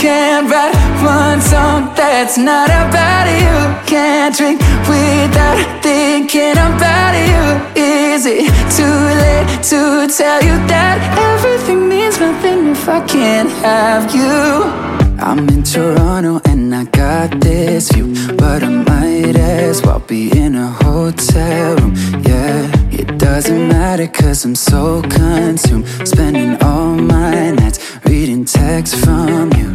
can't write one song that's not about you. Can't drink without thinking about you. Is it too late to tell you that everything means nothing if I can't have you? I'm in Toronto and I got this view, but I might as well be in a hotel room. Yeah, it doesn't matter cause I'm so consumed, spending all my nights reading texts from you.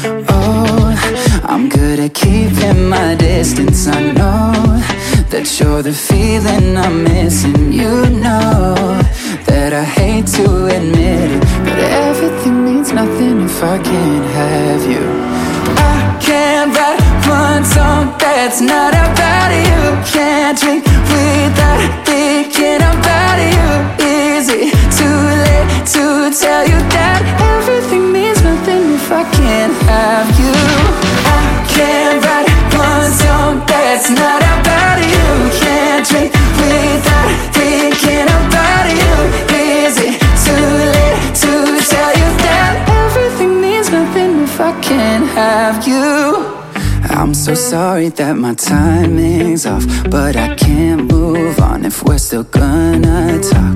Oh, I'm good at keeping my distance. I know that you're the feeling I'm missing. You know that I hate to admit it, but everything means nothing if I can't have you. I can't write one song that's not about you. Can't drink without thinking about you. Is it too late to tell you that everything means nothing if I can't have you? I can't write one song that's not about you. Can't drink without thinking about you. Is it too late to tell you that everything means nothing if I can't have you? I'm so sorry that my timing's off, but I can't move on if we're still gonna talk.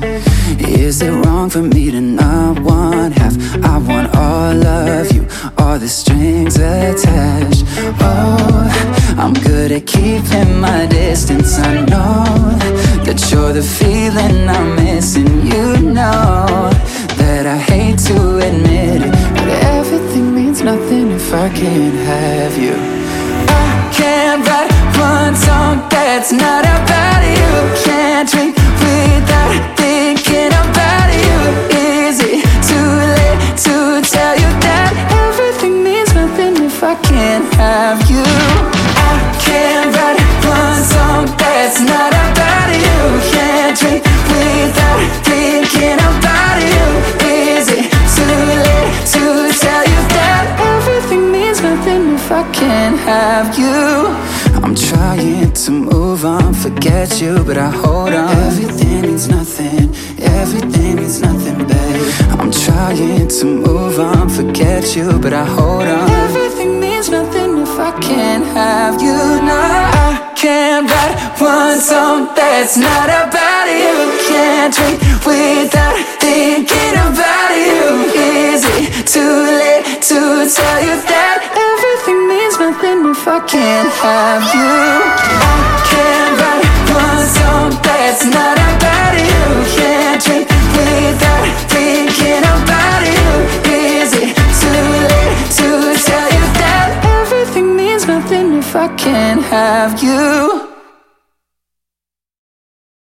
Is it wrong for me to not want half? I want all of you, all the strings attached. Oh, I'm good at keeping my distance. I know that you're the feeling I'm missing. You know that I hate to admit it, but everything means nothing if I can't have you. I can't write one song that's not about you. Can't drink without thinking about you. Is it too late to tell you that everything means nothing if I can't have you? I can't write one song that's not about you. Can't drink without thinking about you. Is it too late to tell you that everything means nothing if I can't have you? I'm trying to move on, forget you, but I hold on. Everything means nothing, everything means nothing, babe. I'm trying to move on, forget you, but I hold on. Everything means nothing if I can't have you. No, I can't write one song that's not about you. Can't drink without thinking about you. Is it too late to tell you that everything means nothing if I can't have you? I can't write one song that's not about you. Can't drink without thinking about you. Is it too late to tell you that everything means nothing if I can't have you?